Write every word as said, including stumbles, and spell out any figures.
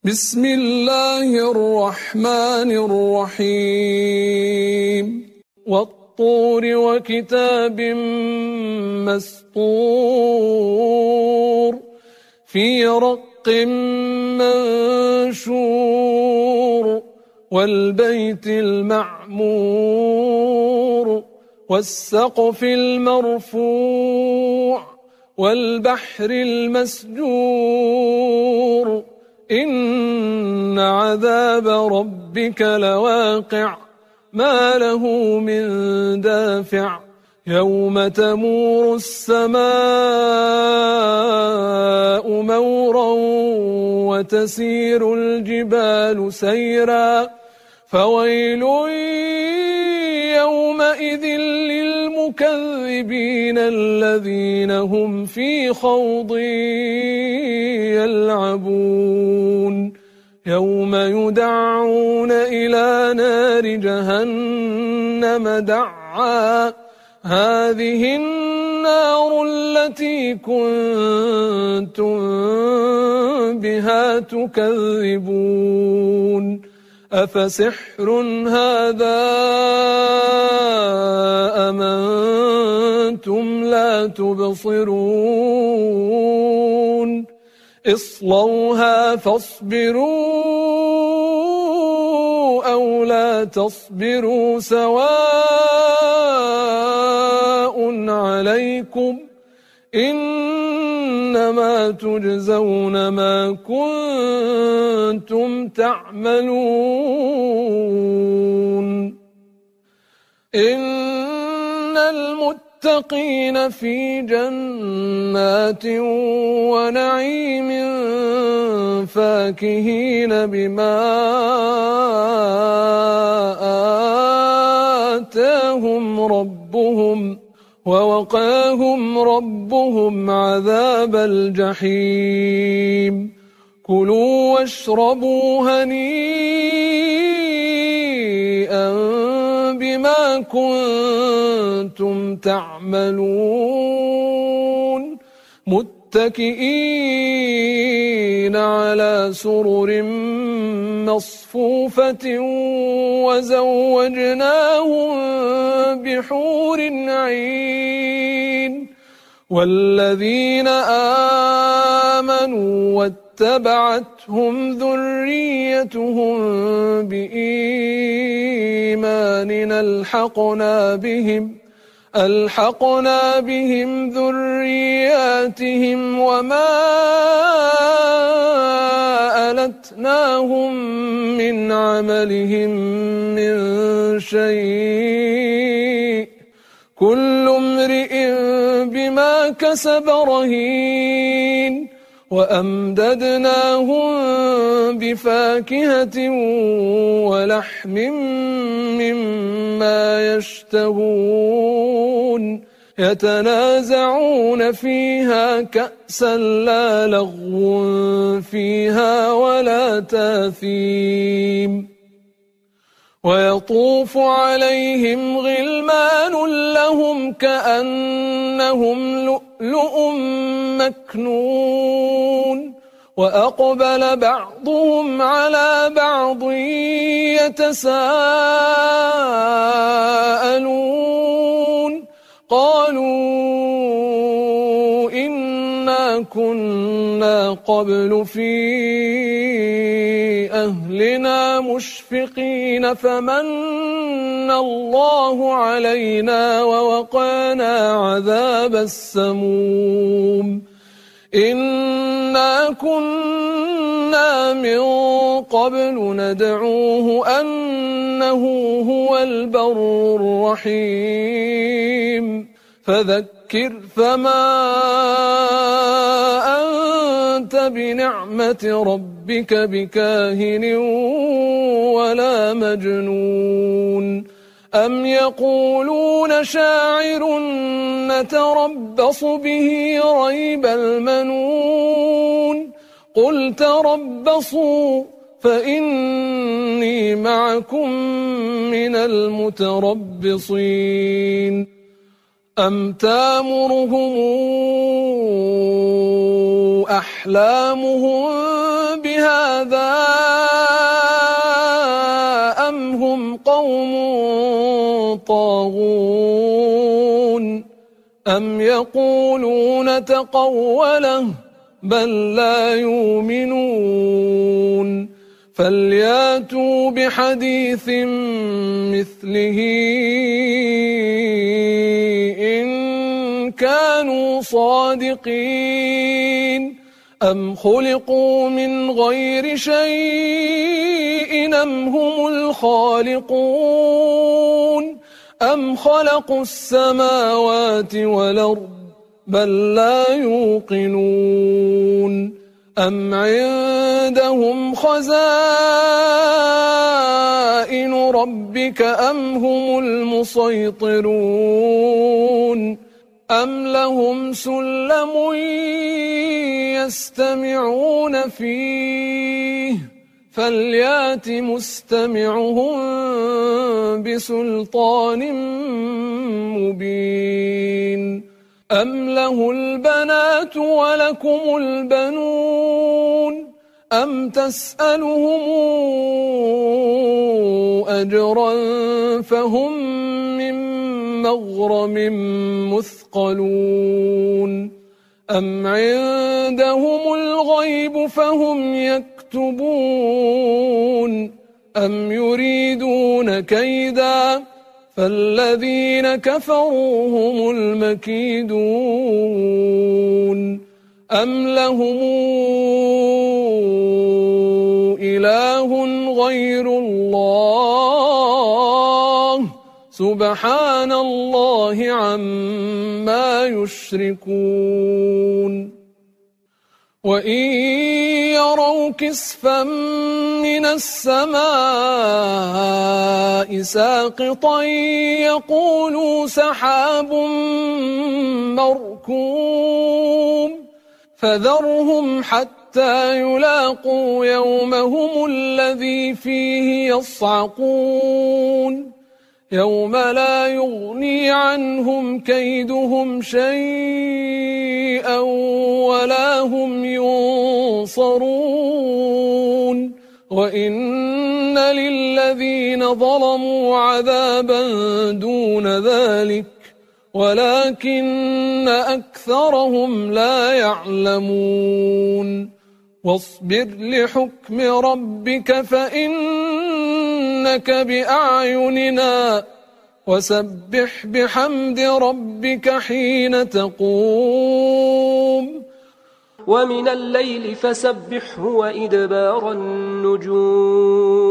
بسم الله الرحمن الرحيم والطور وكتاب مسطور في رق منشور والبيت المعمور والسقف المرفوع والبحر المسجور إن عذاب ربك لواقع ما له من دافع يوم تمور السماء مورا وتسير الجبال سيرا فويل يومئذ للمكذبين الذين هم في خوض يلعبون يوم يدعون إلى نار جهنم دعا هذه النار التي كنتم بها تكذبون أفسحر هذا أم أنتم لا تبصرون اصلوها فاصبروا أو لا تصبروا سواء عليكم إنما تجزون ما كنتم تعملون إن المتقين في جنات ونعيم فاكهين بما آتاهم ربهم ووقاهم ربهم عذاب الجحيم كلوا واشربوا هنيئا بما كنتم تعملون متكئين على سرر مصفوفة وزوجناهم بحور عين والذين آمنوا واتبعتهم ذريتهم بإيمان ألحقنا بهم ألحقنا بهم ذرياتهم وما ألتناهم من عملهم من شيء كل امرئ بما كسب رهين وأمددناهم بفاكهة ولحم مما يشتهون يتنازعون فيها كأسا لا لغو فيها ولا تاثيم ويطوف عليهم غلمان لهم كأنهم لؤلؤ مكنون وأقبل بعضهم على بعض يتساءلون قالوا إنا كنا قبل في أهلنا مشفقين فمن الله علينا ووقانا عذاب السموم إنا كنا من قبل ندعوه أنه هو البر الرحيم فذكر فما أنت بنعمة ربك بكاهن ولا مجنون أم يقولون شاعر نتربص به ريب المنون قل تربصوا فإني معكم من المتربصين أم تامرهم أحلامهم بهذا يطغون أم يقولون تقوله بل لا يؤمنون فلياتوا بحديث مثله إن كانوا صادقين أم خلقوا من غير شيء أم هم الخالقون أم خلقوا السماوات والأرض بل لا يوقنون أم عندهم خزائن ربك أم هم المسيطرون أم لهم سلم يستمعون فيه فليات مستمعهم بسلطان مبين أم له البنات ولكم البنون أم تسألهم أجرا فهم من مغرم مثقلون أم عندهم الغيب فهم يكتبون أم يريدون كيدا فالذين كفروا هم المكيدون أم لهم إله غير الله سبحان الله عما يشركون وإن يروا كسفا من السماء ساقطا يقولوا سحاب مركوم فذرهم حتى يلاقوا يومهم الذي فيه يصعقون يوم لا يغني عنهم كيدهم شيئا ولا هم ينصرون وإن للذين ظلموا عذابا دون ذلك ولكن أكثرهم لا يعلمون واصبر لحكم ربك فإنك بأعيننا وسبح بحمد ربك حين تقوم ومن الليل فسبحه وإدبار النجوم